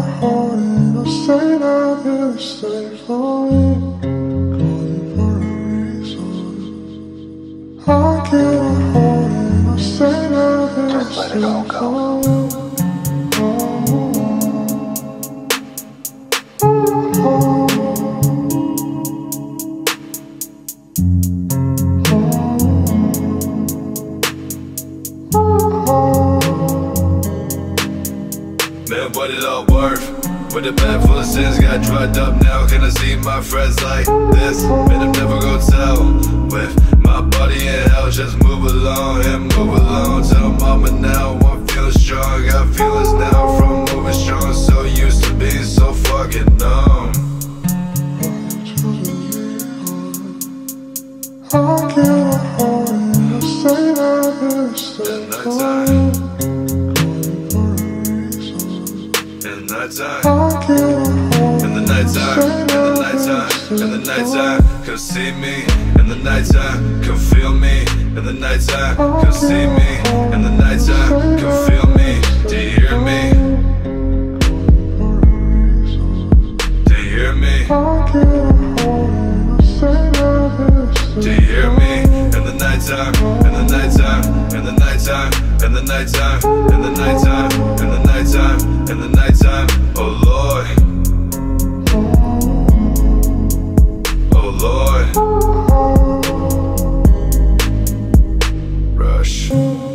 heart and I say that it's safe for me. Calling for a reason. I get a heart and I say that it's safe for me. Man, what it all worth? With a bag full of sins, got drugged up now. Can I see my friends like this? Man, I'm never gonna tell. With my body in hell, just move along and move along. Tell mama now, I'm feeling strong. Got feelings now from moving strong. So used to being so fucking numb. I get a heart and I say that it's safe for me. In the nighttime, in the nighttime, come see me. In the nighttime, come feel me. In the nighttime, come see me. In the nighttime, come feel me. Do you hear me? Do you hear me? Do you hear me? In the nighttime, in the nighttime, in the nighttime, in the nighttime, in the nighttime, in the nighttime, in the nighttime. Oh Lord, oh Lord. Rush.